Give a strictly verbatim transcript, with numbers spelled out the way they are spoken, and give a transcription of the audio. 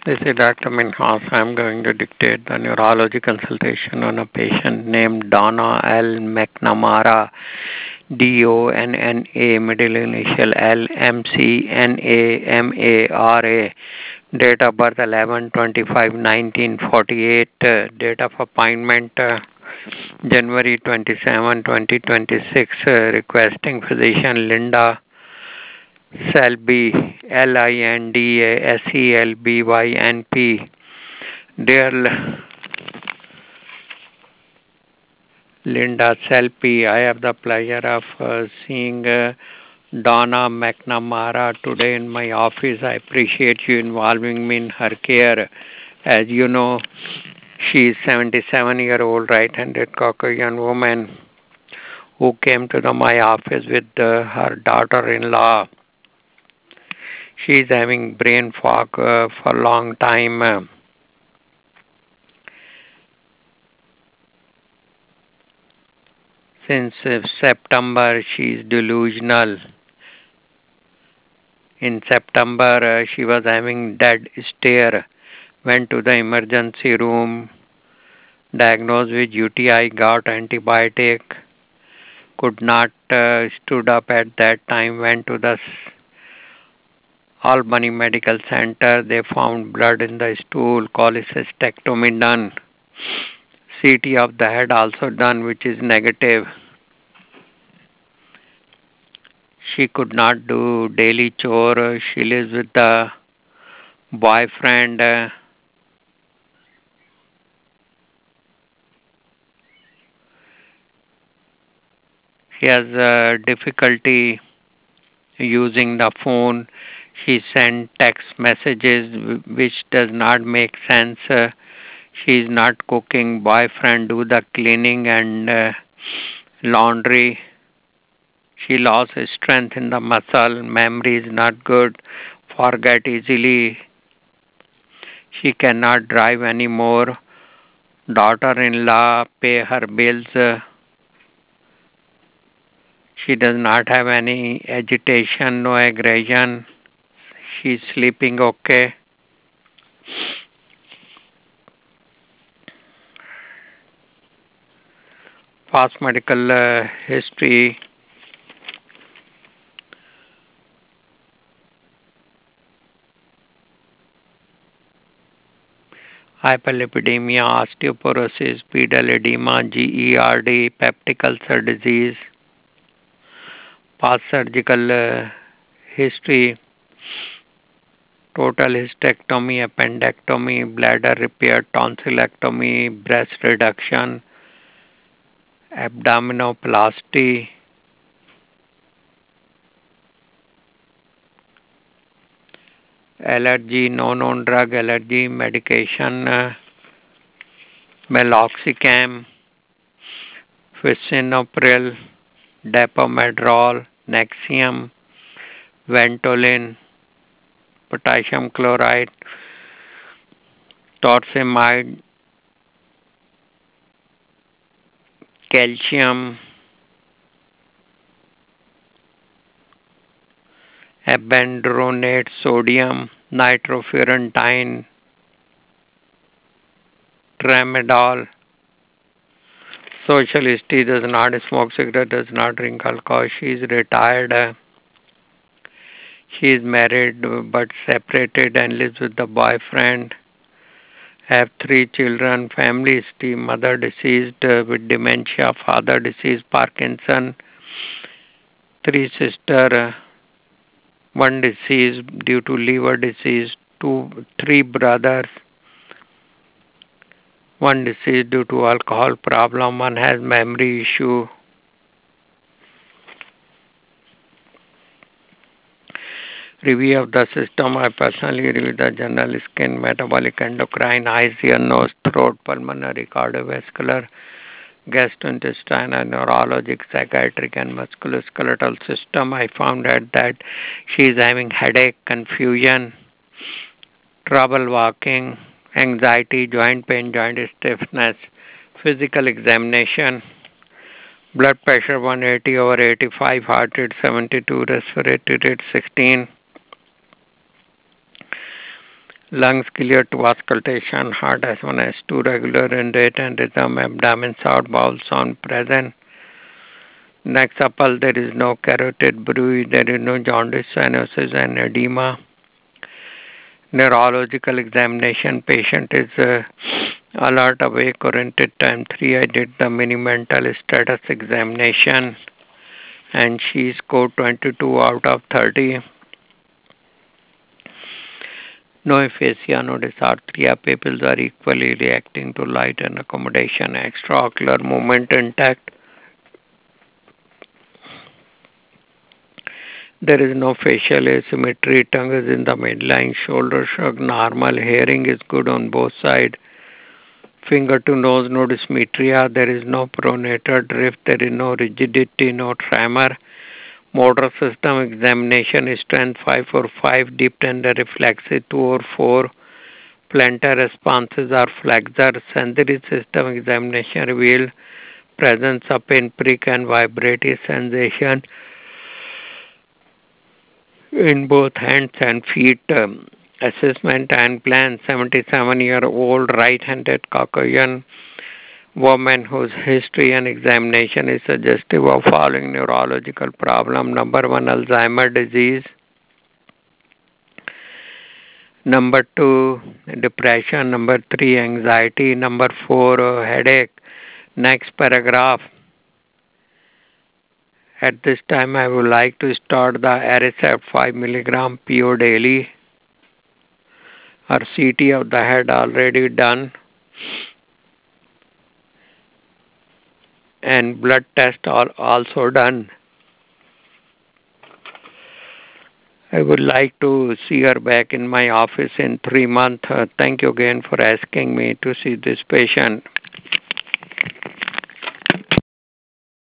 This is Doctor Minhas. I'm going to dictate the neurology consultation on a patient named Donna L. McNamara, D O N N A, middle initial L M C N A M A R A, date of birth eleven twenty-five nineteen forty-eight, uh, date of appointment uh, January twenty-seventh twenty twenty-six, uh, requesting physician Linda Selby, L I N D A S E L B Y N P. Dear Linda Selby, I have the pleasure of uh, seeing uh, Donna McNamara today in my office. I appreciate you involving me in her care. As you know, she is seventy-seven year old right-handed Caucasian woman who came to the, my office with uh, her daughter-in-law. She is having brain fog uh, for a long time. Uh, since uh, September, she is delusional. In September, uh, she was having dead stare. Went to the emergency room, diagnosed with U T I, got antibiotic, could not uh, stood up at that time, went to the Albany Medical Center. They found blood in the stool, cholecystectomy done, C T of the head also done, which is negative. She could not do daily chore. She lives with the boyfriend. Uh, She has uh, difficulty using the phone. She sends text messages which does not make sense. Uh, she is not cooking. Boyfriend do the cleaning and uh, laundry. She lost strength in the muscle. Memory is not good. Forget easily. She cannot drive anymore. Daughter-in-law pay her bills. Uh, she does not have any agitation, no aggression. She's sleeping okay. Past medical uh, history. Hyperlipidemia, osteoporosis, pedal edema, GERD, peptic ulcer disease. Past surgical uh, history. Total hysterectomy, appendectomy, bladder repair, tonsillectomy, breast reduction, abdominoplasty, allergy, no known drug allergy, medication, uh, meloxicam, lisinopril, dapomedrol, Nexium, Ventolin, potassium chloride, torsemide, calcium, abandronate, sodium, nitrofurantoin, tramadol. Social history: does not smoke cigarette, does not drink alcohol. She is retired. Uh, she is married but separated and lives with the boyfriend. Have three children. Family history: mother deceased uh, with dementia, father deceased Parkinson. Three sister, uh, one deceased due to liver disease. Two, three brothers. One deceased due to alcohol problem. One has memory issue. Review of the system. I personally review the general skin, metabolic, endocrine, eyes, ear, nose, throat, pulmonary, cardiovascular, gastrointestinal, neurologic, psychiatric, and musculoskeletal system. I found out that she is having headache, confusion, trouble walking, anxiety, joint pain, joint stiffness. Physical examination. Blood pressure one eighty over eighty-five, heart rate seventy-two, respiratory rate sixteen. Lungs clear to auscultation, heart S one, S two regular in rate and rhythm, abdomen sound, bowel sound present. Next upper, there is no carotid bruit, there is no jaundice, cyanosis and edema. Neurological examination, patient is uh, alert, awake, oriented. Time three, I did the mini mental status examination and she scored twenty-two out of thirty. No aphasia, no dysarthria. Pupils are equally reacting to light and accommodation. Extraocular movement intact. There is no facial asymmetry. Tongue is in the midline. Shoulder shrug normal. Hearing is good on both sides. Finger to nose, no dysmetria. There is no pronator drift. There is no rigidity, no tremor. Motor system examination strength five or five. Deep tender reflexive two or four. Plantar responses are flexor. Sensory system examination revealed presence of pinprick and vibratory sensation in both hands and feet. Um, assessment and plan. seventy-seven-year-old right-handed Caucasian woman whose history and examination is suggestive of following neurological problem. Number one, Alzheimer's disease. Number two, depression. Number three, anxiety. Number four, uh, headache. Next paragraph. At this time, I would like to start the Aricept five milligram P O daily. Our C T of the head already done. And blood test also done. I would like to see her back in my office in three months. Uh, thank you again for asking me to see this patient.